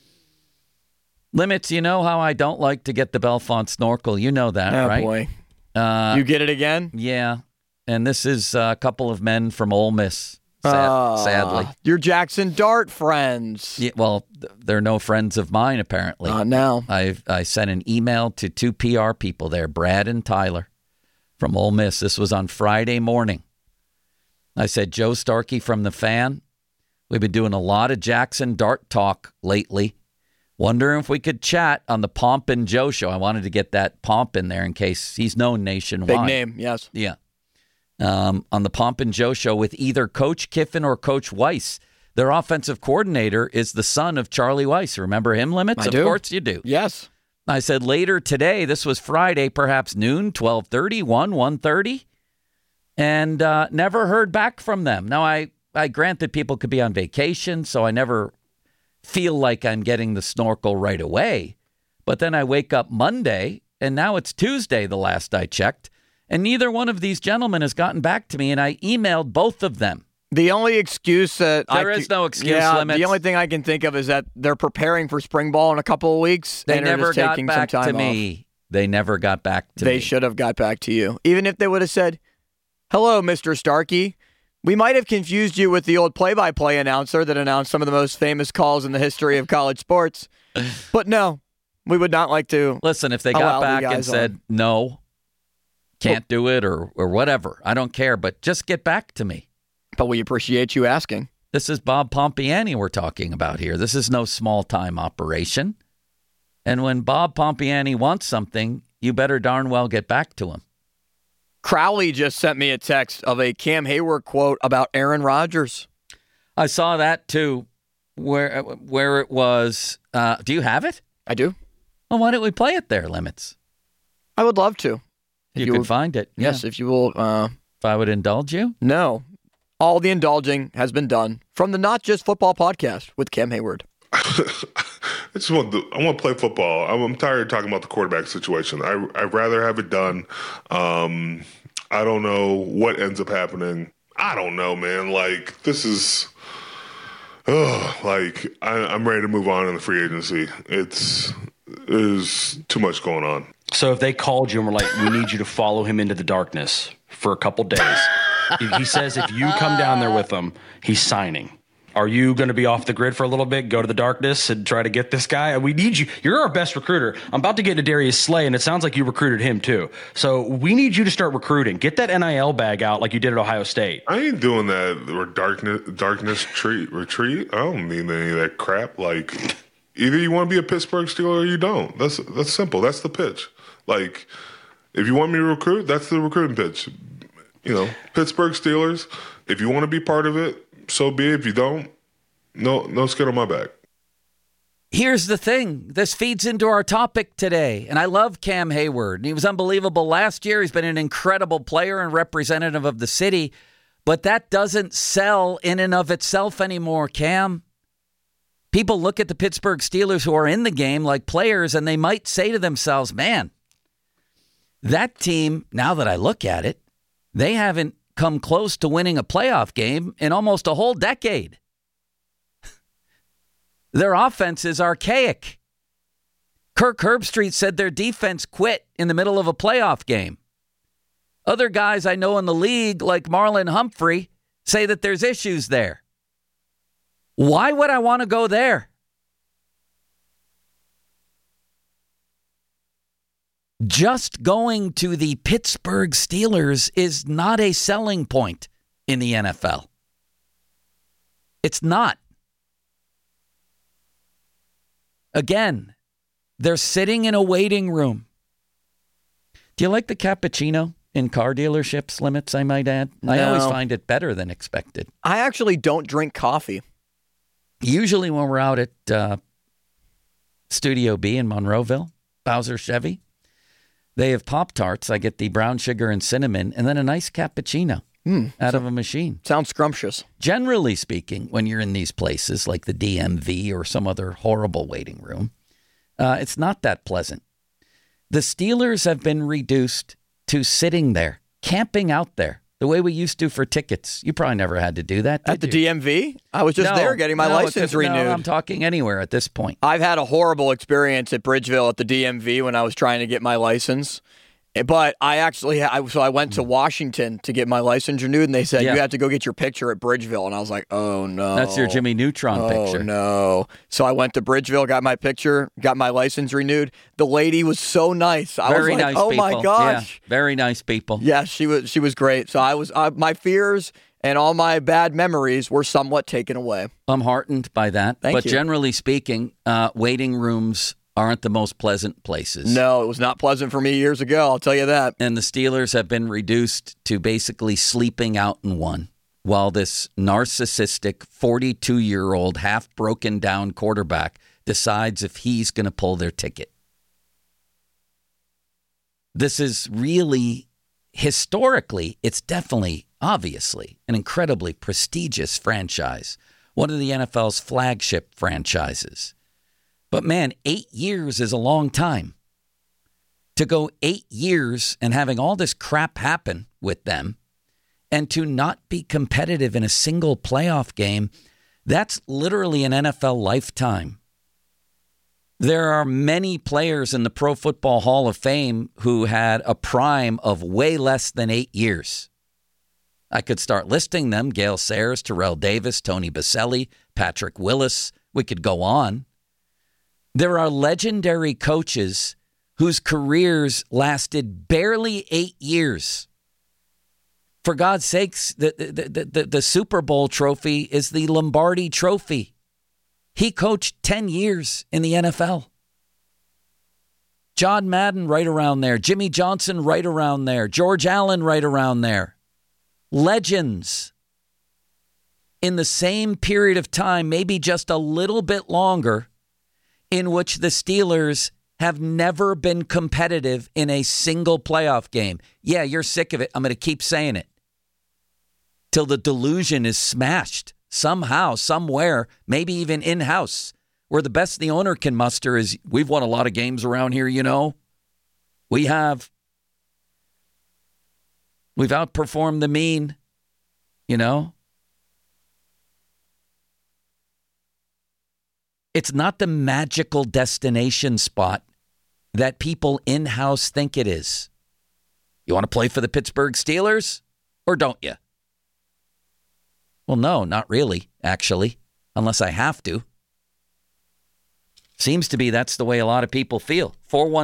[SPEAKER 6] Limits, you know how I don't like to get the Belfont snorkel. You know that,
[SPEAKER 7] oh,
[SPEAKER 6] right?
[SPEAKER 7] Boy. You get it again?
[SPEAKER 6] Yeah. And this is a couple of men from Ole Miss, sadly.
[SPEAKER 7] Your Jackson Dart friends.
[SPEAKER 6] Yeah, well, they're no friends of mine, apparently.
[SPEAKER 7] Not now.
[SPEAKER 6] I sent an email to 2 PR people there, Brad and Tyler from Ole Miss. This was on Friday morning. I said, Joe Starkey from The Fan, we've been doing a lot of Jackson Dart talk lately. Wondering if we could chat on the Pomp and Joe show. I wanted to get that Pomp in there in case he's known nationwide.
[SPEAKER 7] Big name, yes.
[SPEAKER 6] Yeah. On the Pomp and Joe show with either Coach Kiffin or Coach Weiss. Their offensive coordinator is the son of Charlie Weiss. Remember him, Limits?
[SPEAKER 7] I do.
[SPEAKER 6] Of course you do.
[SPEAKER 7] Yes.
[SPEAKER 6] I said later today, this was Friday, perhaps noon, 12:30, 1:30, and never heard back from them. Now, I grant that people could be on vacation, so I never feel like I'm getting the snorkel right away. But then I wake up Monday, and now it's Tuesday, the last I checked, and neither one of these gentlemen has gotten back to me, and I emailed both of them.
[SPEAKER 7] The only excuse that
[SPEAKER 6] there is no excuse, Limits.
[SPEAKER 7] The only thing I can think of is that they're preparing for spring ball in a couple of weeks.
[SPEAKER 6] They
[SPEAKER 7] and
[SPEAKER 6] never
[SPEAKER 7] just
[SPEAKER 6] got
[SPEAKER 7] taking
[SPEAKER 6] back
[SPEAKER 7] some time
[SPEAKER 6] to me.
[SPEAKER 7] off.
[SPEAKER 6] They never got back to me.
[SPEAKER 7] They should have got back to you. Even if they would have said, hello, Mr. Starkey. We might have confused you with the old play-by-play announcer that announced some of the most famous calls in the history of college sports. But no, we would not like to.
[SPEAKER 6] Listen, if they got back and said, no, can't do it or whatever, I don't care, but just get back to me.
[SPEAKER 7] But we appreciate you asking.
[SPEAKER 6] This is Bob Pompiani we're talking about here. This is no small-time operation. And when Bob Pompiani wants something, you better darn well get back to him.
[SPEAKER 7] Crowley just sent me a text of a Cam Hayward quote about Aaron Rodgers.
[SPEAKER 6] I saw that too, where it was. Do you have it?
[SPEAKER 7] I do.
[SPEAKER 6] Well, why don't we play it there, Limits?
[SPEAKER 7] I would love to.
[SPEAKER 6] You could find it.
[SPEAKER 7] Yes,
[SPEAKER 6] yeah.
[SPEAKER 7] If you will.
[SPEAKER 6] If I would indulge you?
[SPEAKER 7] No. All the indulging has been done from the Not Just Football podcast with Cam Hayward.
[SPEAKER 14] I want to play football. I'm tired of talking about the quarterback situation. I'd rather have it done. I don't know what ends up happening. I don't know, man. Like, this is, I'm ready to move on in the free agency. There's too much going on.
[SPEAKER 15] So if they called you and were like, we need you to follow him into the darkness for a couple days, he says if you come down there with him, he's signing. Are you going to be off the grid for a little bit, go to the darkness and try to get this guy? We need you. You're our best recruiter. I'm about to get to Darius Slay, and it sounds like you recruited him too. So we need you to start recruiting. Get that NIL bag out like you did at Ohio State.
[SPEAKER 14] I ain't doing that or darkness retreat. I don't need any of that crap. Like, either you want to be a Pittsburgh Steeler or you don't. That's simple. That's the pitch. Like, if you want me to recruit, that's the recruiting pitch. You know, Pittsburgh Steelers, if you want to be part of it, so be it. If you don't, no skin on my back.
[SPEAKER 6] Here's the thing. This feeds into our topic today. And I love Cam Hayward. He was unbelievable last year. He's been an incredible player and representative of the city. But that doesn't sell in and of itself anymore, Cam. People look at the Pittsburgh Steelers who are in the game like players, and they might say to themselves, man, that team, now that I look at it, they haven't come close to winning a playoff game in almost a whole decade. Their offense is archaic. Kirk Herbstreit said their defense quit in the middle of a playoff game. Other guys I know in the league, like Marlon Humphrey, say that there's issues there. Why would I want to go there? Just going to the Pittsburgh Steelers is not a selling point in the NFL. It's not. Again, they're sitting in a waiting room. Do you like the cappuccino in car dealerships, Limits, I might add?
[SPEAKER 7] No.
[SPEAKER 6] I always find it better than expected.
[SPEAKER 7] I actually don't drink coffee.
[SPEAKER 6] Usually when we're out at Studio B in Monroeville, Bowser Chevy, they have Pop-Tarts. I get the brown sugar and cinnamon, and then a nice cappuccino out of a machine.
[SPEAKER 7] Sounds scrumptious.
[SPEAKER 6] Generally speaking, when you're in these places like the DMV or some other horrible waiting room, it's not that pleasant. The Steelers have been reduced to sitting there, camping out there, the way we used to for tickets. You probably never had to do that,
[SPEAKER 7] At the DMV? I was just there getting my license renewed.
[SPEAKER 6] No, I'm talking anywhere at this point.
[SPEAKER 7] I've had a horrible experience at Bridgeville at the DMV when I was trying to get my license. But I went to Washington to get my license renewed, and they said, you have to go get your picture at Bridgeville. And I was like, oh, no.
[SPEAKER 6] That's your Jimmy Neutron picture.
[SPEAKER 7] Oh, no. So I went to Bridgeville, got my picture, got my license renewed. The lady was so nice. I was like,
[SPEAKER 6] nice
[SPEAKER 7] oh,
[SPEAKER 6] people.
[SPEAKER 7] my gosh.
[SPEAKER 6] Yeah, very nice people.
[SPEAKER 7] Yeah, she was great. So my fears and all my bad memories were somewhat taken away.
[SPEAKER 6] I'm heartened by that.
[SPEAKER 7] Thank you.
[SPEAKER 6] But generally speaking, waiting rooms aren't the most pleasant places.
[SPEAKER 7] No, it was not pleasant for me years ago, I'll tell you that.
[SPEAKER 6] And the Steelers have been reduced to basically sleeping out in one while this narcissistic 42-year-old half-broken down quarterback decides if he's going to pull their ticket. This is really, historically, it's definitely, obviously, an incredibly prestigious franchise. One of the NFL's flagship franchises. But man, 8 years is a long time. To go 8 years and having all this crap happen with them and to not be competitive in a single playoff game, that's literally an NFL lifetime. There are many players in the Pro Football Hall of Fame who had a prime of way less than 8 years. I could start listing them: Gale Sayers, Terrell Davis, Tony Baselli, Patrick Willis. We could go on. There are legendary coaches whose careers lasted barely 8 years. For God's sakes, the Super Bowl trophy is the Lombardi Trophy. He coached 10 years in the NFL. John Madden, right around there. Jimmy Johnson, right around there. George Allen, right around there. Legends. In the same period of time, maybe just a little bit longer, in which the Steelers have never been competitive in a single playoff game. Yeah, you're sick of it. I'm going to keep saying it. Till the delusion is smashed somehow, somewhere, maybe even in-house, where the best the owner can muster is, we've won a lot of games around here, you know. We have. We've outperformed the mean, you know. It's not the magical destination spot that people in-house think it is. You want to play for the Pittsburgh Steelers or don't you? Well, no, not really, actually, unless I have to. Seems to be that's the way a lot of people feel.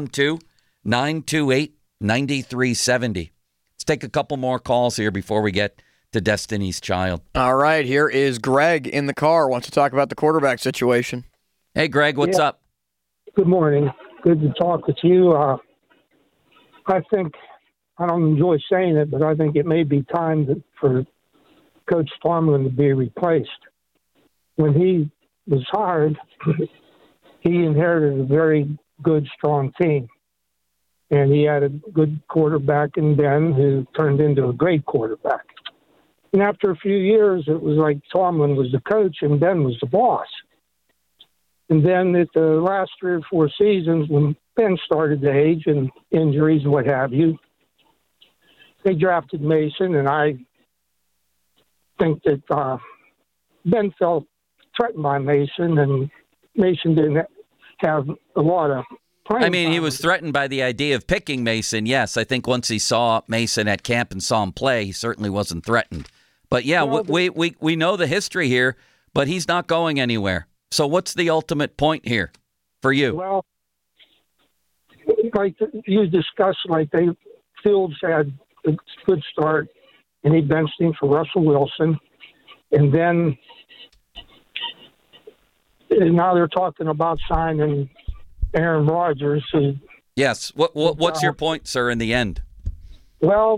[SPEAKER 6] 412-928-9370. Let's take a couple more calls here before we get to Destiny's Child.
[SPEAKER 7] All right, here is Greg in the car. Wants to talk about the quarterback situation.
[SPEAKER 6] Hey, Greg, what's up?
[SPEAKER 16] Good morning. Good to talk with you. I think, I don't enjoy saying it, but I think it may be time for Coach Tomlin to be replaced. When he was hired, he inherited a very good, strong team. And he had a good quarterback in Ben who turned into a great quarterback. And after a few years, it was like Tomlin was the coach and Ben was the boss. And then at the last 3 or 4 seasons, when Ben started to age and injuries and what have you, they drafted Mason, and I think that Ben felt threatened by Mason, and Mason didn't have a lot of playing time.
[SPEAKER 6] He was threatened by the idea of picking Mason, yes. I think once he saw Mason at camp and saw him play, he certainly wasn't threatened. But, yeah, we know the history here, but he's not going anywhere. So what's the ultimate point here for you?
[SPEAKER 16] Well, like you discussed, Fields had a good start, and he benched him for Russell Wilson. And then now they're talking about signing Aaron Rodgers.
[SPEAKER 6] Yes. What's your point, sir, in the end?
[SPEAKER 16] Well,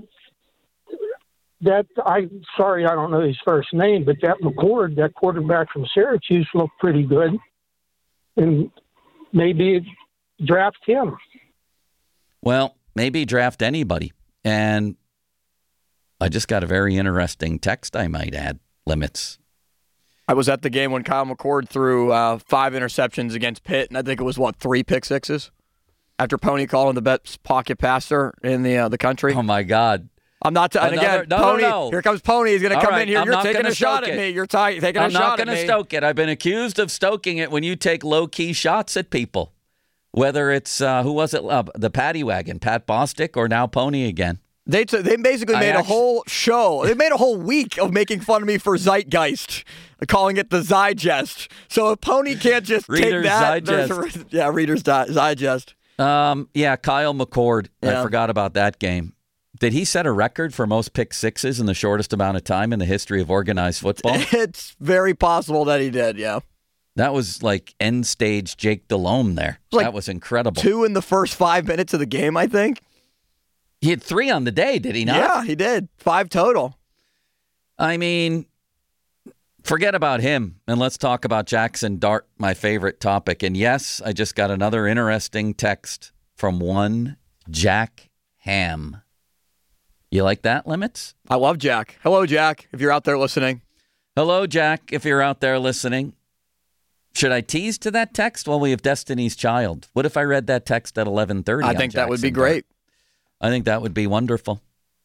[SPEAKER 16] sorry, I don't know his first name, but that McCord, that quarterback from Syracuse, looked pretty good. And maybe draft him.
[SPEAKER 6] Well, maybe draft anybody. And I just got a very interesting text, I might add, Limits.
[SPEAKER 7] I was at the game when Kyle McCord threw 5 interceptions against Pitt, and I think it was, 3 pick sixes? After Pony called him the best pocket passer in the country.
[SPEAKER 6] Oh, my God.
[SPEAKER 7] I'm not. And again, Pony. No. Here comes Pony. He's going to come in here. You're taking a shot at me. You're taking a shot at me.
[SPEAKER 6] I'm not going to stoke it. I've been accused of stoking it when you take low-key shots at people. Whether it's, who was it, the Paddy Wagon, Pat Bostic, or now Pony again.
[SPEAKER 7] They basically made a whole show. They made a whole week of making fun of me for Zeitgeist, calling it the Zygest. So if Pony can't just
[SPEAKER 6] Reader's
[SPEAKER 7] take that.
[SPEAKER 6] Digest.
[SPEAKER 7] Reader's Digest.
[SPEAKER 6] Kyle McCord. I forgot about that game. Did he set a record for most pick sixes in the shortest amount of time in the history of organized football?
[SPEAKER 7] It's very possible that he did, yeah.
[SPEAKER 6] That was like end stage Jake Delhomme there. That was incredible.
[SPEAKER 7] 2 in the first 5 minutes of the game, I think.
[SPEAKER 6] He had 3 on the day, did he not?
[SPEAKER 7] Yeah, he did. 5 total.
[SPEAKER 6] I mean, forget about him, and let's talk about Jackson Dart, my favorite topic. And yes, I just got another interesting text from one Jack Ham. You like that, Limits?
[SPEAKER 7] I love Jack. Hello, Jack, if you're out there listening.
[SPEAKER 6] Hello, Jack, if you're out there listening. Should I tease to that text? Well, we have Destiny's Child. What if I read that text at 11:30?
[SPEAKER 7] I think that would be great.
[SPEAKER 6] I think that would be wonderful.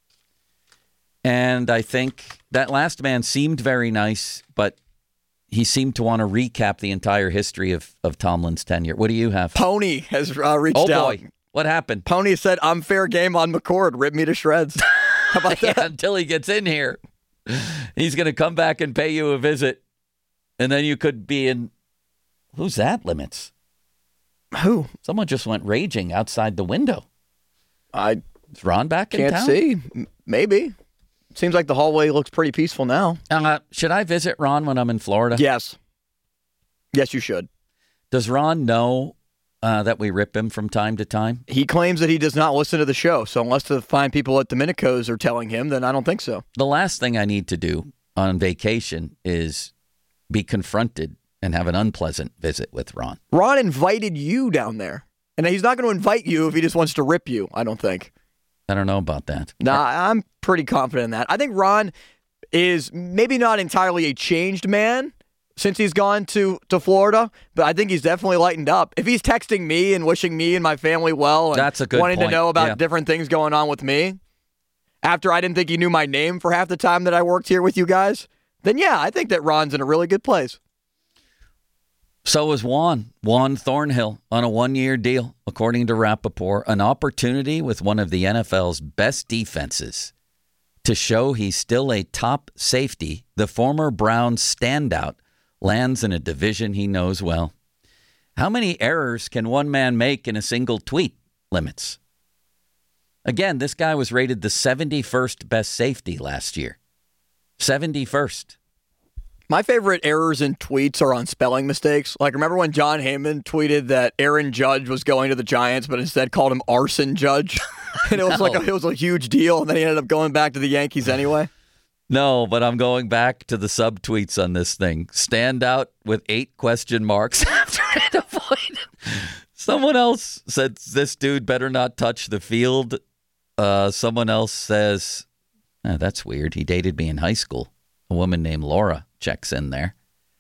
[SPEAKER 6] And I think that last man seemed very nice, but he seemed to want to recap the entire history of Tomlin's tenure. What do you have?
[SPEAKER 7] Pony has reached out.
[SPEAKER 6] Oh, boy. What happened?
[SPEAKER 7] Pony said, I'm fair game on McCord. Rip me to shreds. How about that?
[SPEAKER 6] Until he gets in here. He's going to come back and pay you a visit. And then you could be in... Who's that, Limits?
[SPEAKER 7] Who?
[SPEAKER 6] Someone just went raging outside the window.
[SPEAKER 7] Is
[SPEAKER 6] Ron back in town?
[SPEAKER 7] Can't see. Maybe. Seems like the hallway looks pretty peaceful now.
[SPEAKER 6] Should I visit Ron when I'm in Florida?
[SPEAKER 7] Yes. Yes, you should.
[SPEAKER 6] Does Ron know that we rip him from time to time?
[SPEAKER 7] He claims that he does not listen to the show. So unless the fine people at Domenico's are telling him, then I don't think so.
[SPEAKER 6] The last thing I need to do on vacation is be confronted and have an unpleasant visit with Ron.
[SPEAKER 7] Ron invited you down there. And he's not going to invite you if he just wants to rip you, I don't think.
[SPEAKER 6] I don't know about that.
[SPEAKER 7] Nah, I'm pretty confident in that. I think Ron is maybe not entirely a changed man since he's gone to Florida, but I think he's definitely lightened up. If he's texting me and wishing me and my family well and
[SPEAKER 6] that's a good
[SPEAKER 7] wanting
[SPEAKER 6] point.
[SPEAKER 7] To know about different things going on with me, after I didn't think he knew my name for half the time that I worked here with you guys, then yeah, I think that Ron's in a really good place.
[SPEAKER 6] So is Juan Thornhill on a 1-year deal, according to Rappaport. An opportunity with one of the NFL's best defenses to show he's still a top safety. The former Browns standout lands in a division he knows well. How many errors can one man make in a single tweet? Limits. Again, this guy was rated the 71st best safety last year. 71st.
[SPEAKER 7] My favorite errors in tweets are on spelling mistakes. Like, remember when John Heyman tweeted that Aaron Judge was going to the Giants, but instead called him Arson Judge? And it was it was a huge deal, and then he ended up going back to the Yankees anyway?
[SPEAKER 6] No, but I'm going back to the subtweets on this thing. Stand out with 8 question marks after it avoided. Someone else said, this dude better not touch the field. Someone else says, that's weird. He dated me in high school. A woman named Laura checks in there.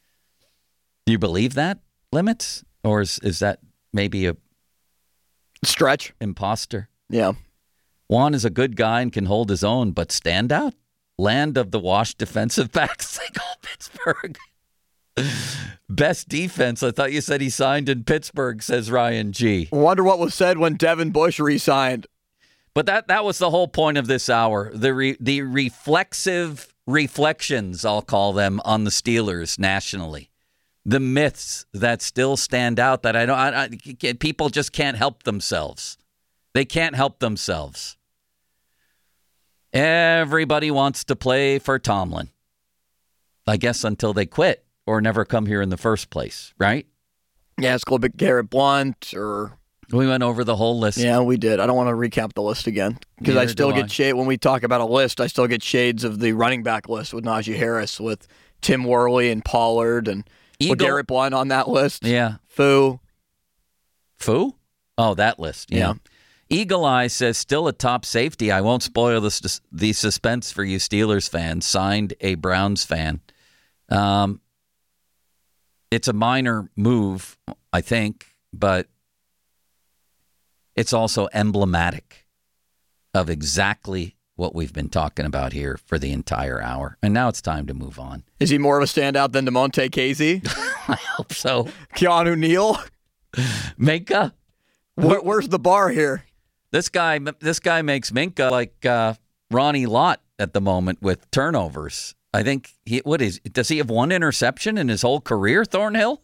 [SPEAKER 6] Do you believe that, Limits? Or is that maybe a
[SPEAKER 7] stretch?
[SPEAKER 6] Imposter?
[SPEAKER 7] Yeah.
[SPEAKER 6] Juan is a good guy and can hold his own, but stand out? Land of the washed defensive backs, they call Pittsburgh. Best defense. I thought you said he signed in Pittsburgh, says Ryan G.
[SPEAKER 7] Wonder what was said when Devin Bush re-signed.
[SPEAKER 6] But that was the whole point of this hour. The reflexive reflections, I'll call them, on the Steelers nationally. The myths that still stand out that people just can't help themselves. They can't help themselves. Everybody wants to play for Tomlin. I guess until they quit or never come here in the first place, right?
[SPEAKER 7] Yeah, it's a little bit Garrett Blunt or...
[SPEAKER 6] We went over the whole list.
[SPEAKER 7] Yeah, we did. I don't want to recap the list again because I still get shade when we talk about a list. I still get shades of the running back list with Najee Harris, with Tim Worley and Pollard, and with Garrett Blunt on that list.
[SPEAKER 6] Yeah,
[SPEAKER 7] Fu.
[SPEAKER 6] Oh, that list. Yeah. Eagle Eye says still a top safety. I won't spoil the suspense for you Steelers fans. Signed a Browns fan. It's a minor move, I think, but it's also emblematic of exactly what we've been talking about here for the entire hour. And now it's time to move on.
[SPEAKER 7] Is he more of a standout than DeMonte Casey?
[SPEAKER 6] I hope so.
[SPEAKER 7] Keanu Neal?
[SPEAKER 6] Minka?
[SPEAKER 7] Where's the bar here?
[SPEAKER 6] This guy makes Minkah like Ronnie Lott at the moment with turnovers. I think does he have one interception in his whole career, Thornhill?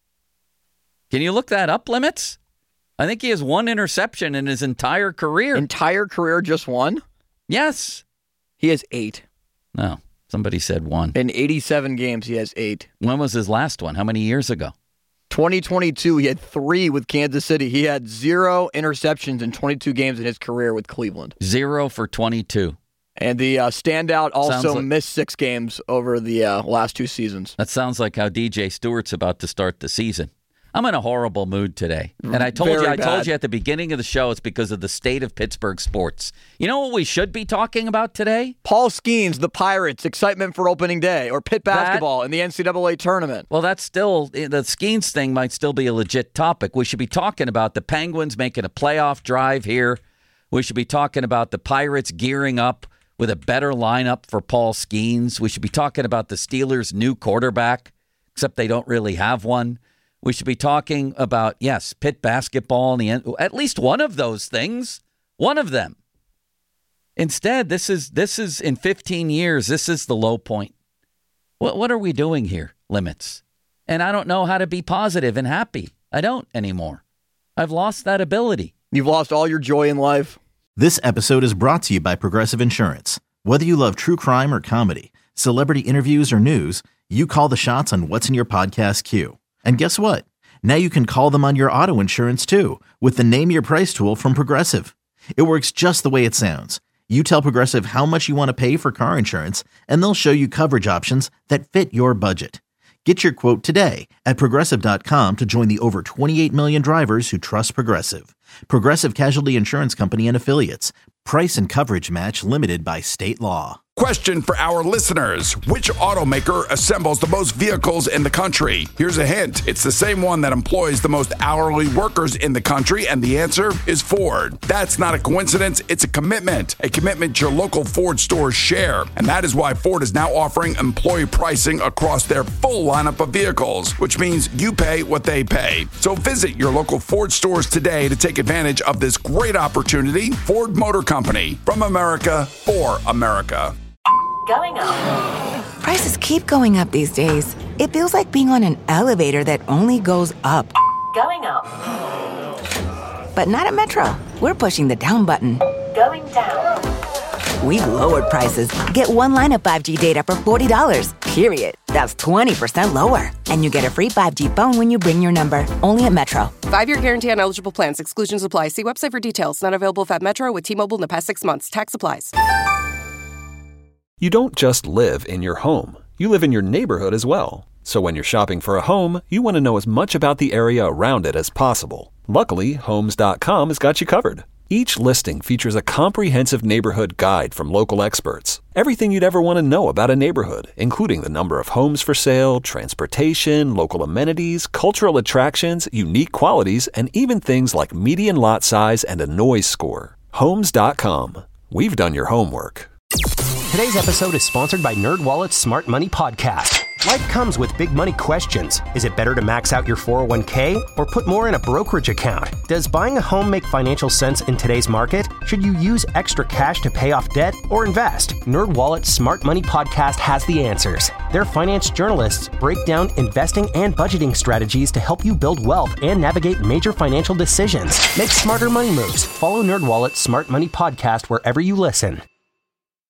[SPEAKER 6] Can you look that up, Limits? I think he has one interception in his entire career.
[SPEAKER 7] Entire career, just one?
[SPEAKER 6] Yes.
[SPEAKER 7] He has 8.
[SPEAKER 6] No, somebody said 1.
[SPEAKER 7] In 87 games, he has 8.
[SPEAKER 6] When was his last one? How many years ago?
[SPEAKER 7] 2022, he had 3 with Kansas City. He had 0 interceptions in 22 games in his career with Cleveland.
[SPEAKER 6] 0 for 22.
[SPEAKER 7] And the standout also missed 6 games over the last 2 seasons.
[SPEAKER 6] That sounds like how DJ Stewart's about to start the season. I'm in a horrible mood today. And I told you at the beginning of the show it's because of the state of Pittsburgh sports. You know what we should be talking about today?
[SPEAKER 7] Paul Skeens, the Pirates, excitement for opening day, or Pitt basketball in the NCAA tournament.
[SPEAKER 6] Well, that's still, the Skeens thing might still be a legit topic. We should be talking about the Penguins making a playoff drive here. We should be talking about the Pirates gearing up with a better lineup for Paul Skeens. We should be talking about the Steelers' new quarterback, except they don't really have one. We should be talking about, yes, Pitt basketball, at least one of those things, one of them. Instead, this is in 15 years, this is the low point. What are we doing here, Limits? And I don't know how to be positive and happy. I don't anymore. I've lost that ability.
[SPEAKER 7] You've lost all your joy in life.
[SPEAKER 17] This episode is brought to you by Progressive Insurance. Whether you love true crime or comedy, celebrity interviews or news, you call the shots on what's in your podcast queue. And guess what? Now you can call them on your auto insurance too with the Name Your Price tool from Progressive. It works just the way it sounds. You tell Progressive how much you want to pay for car insurance, and they'll show you coverage options that fit your budget. Get your quote today at Progressive.com to join the over 28 million drivers who trust Progressive. Progressive Casualty Insurance Company and Affiliates. Price and coverage match limited by state law.
[SPEAKER 18] Question for our listeners. Which automaker assembles the most vehicles in the country? Here's a hint. It's the same one that employs the most hourly workers in the country, and the answer is Ford. That's not a coincidence. It's a commitment your local Ford stores share. And that is why Ford is now offering employee pricing across their full lineup of vehicles, which means you pay what they pay. So visit your local Ford stores today to take advantage of this great opportunity. Ford Motor Company, from America for America.
[SPEAKER 19] Going up. Prices keep going up these days. It feels like being on an elevator that only goes up. Going up. But not at Metro. We're pushing the down button. Going down. We've lowered prices. Get one line of 5G data for $40, period. That's 20% lower. And you get a free 5G phone when you bring your number. Only at Metro.
[SPEAKER 20] 5-year guarantee on eligible plans. Exclusions apply. See website for details. Not available at Metro with T-Mobile in the past 6 months. Tax applies.
[SPEAKER 21] You don't just live in your home. You live in your neighborhood as well. So when you're shopping for a home, you want to know as much about the area around it as possible. Luckily, Homes.com has got you covered. Each listing features a comprehensive neighborhood guide from local experts. Everything you'd ever want to know about a neighborhood, including the number of homes for sale, transportation, local amenities, cultural attractions, unique qualities, and even things like median lot size and a noise score. Homes.com. We've done your homework.
[SPEAKER 22] Today's episode is sponsored by NerdWallet's Smart Money Podcast. Life comes with big money questions. Is it better to max out your 401k or put more in a brokerage account? Does buying a home make financial sense in today's market? Should you use extra cash to pay off debt or invest? NerdWallet's Smart Money Podcast has the answers. Their finance journalists break down investing and budgeting strategies to help you build wealth and navigate major financial decisions. Make smarter money moves. Follow NerdWallet's Smart Money Podcast wherever you listen.